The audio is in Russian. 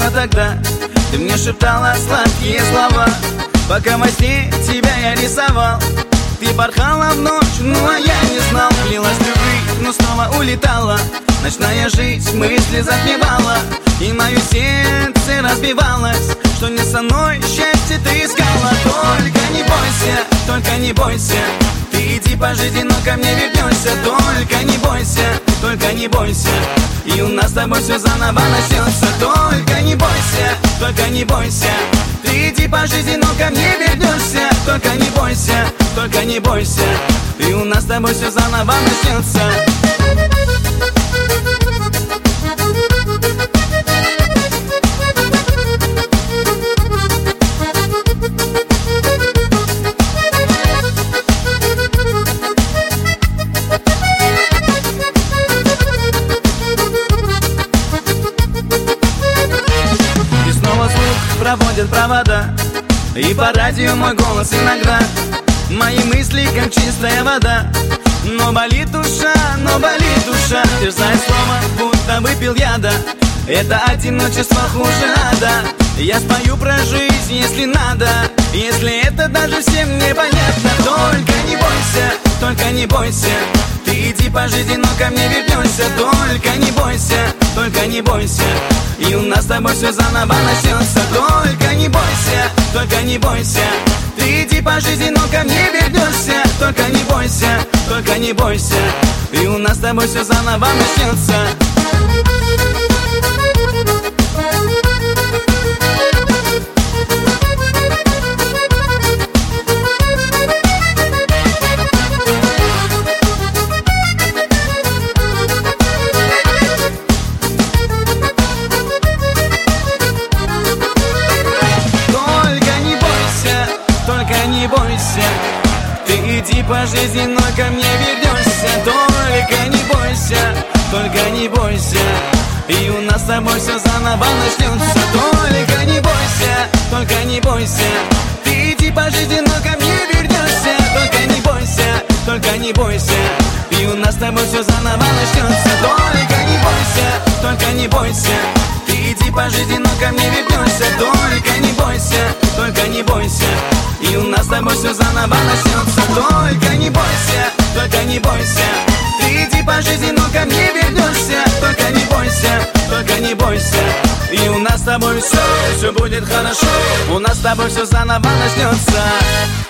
конечно, тогда ты мне шептала сладкие слова, пока во сне тебя я рисовал. Ты порхала в ночь, ну а я не знал. Влилась любви, но снова улетала. Ночная жизнь мысли затмевала, и мое сердце разбивалось, что не со мной счастье ты искала. Только не бойся, только не бойся, ты иди по жизни, но ко мне вернешься. Только не бойся, только не бойся, и у нас с тобой все заново начнется. Только не бойся, только не бойся, ты иди по жизни, но ко мне вернешься. Только не бойся, только не бойся, и у нас с тобой все заново начнется. Проводят провода, и по радио мой голос иногда. Мои мысли, как чистая вода. Но болит душа, терзает слово, будто выпил яда. Это одиночество хуже ада. Я спою про жизнь, если надо, если это даже всем непонятно. Только не бойся, только не бойся, ты иди по жизни, но ко мне вернешься. Только не бойся, только не бойся, и у нас с тобой все заново начнется. Только не бойся, только не бойся, ты иди по жизни, но ко мне вернешься. Только не бойся, только не бойся, и у нас с тобой все заново начнется. Не бойся, ты иди по жизни, но ко мне вернешься. Только не бойся, только не бойся, и у нас с тобой все заново начнется. Только не бойся, только не бойся, ты иди по жизни, но ко мне вернешься. Только не бойся, только не бойся, и у нас с тобой все заново начнется. Только не бойся, только не бойся, ты иди по жизни, но ко мне вернешься. Только не бойся, только не бойся, и у нас с тобой все заново начнется. Только не бойся, только не бойся, ты иди по жизни, но ко мне вернешься. Только не бойся, только не бойся, и у нас с тобой все будет хорошо. У нас с тобой все заново начнется.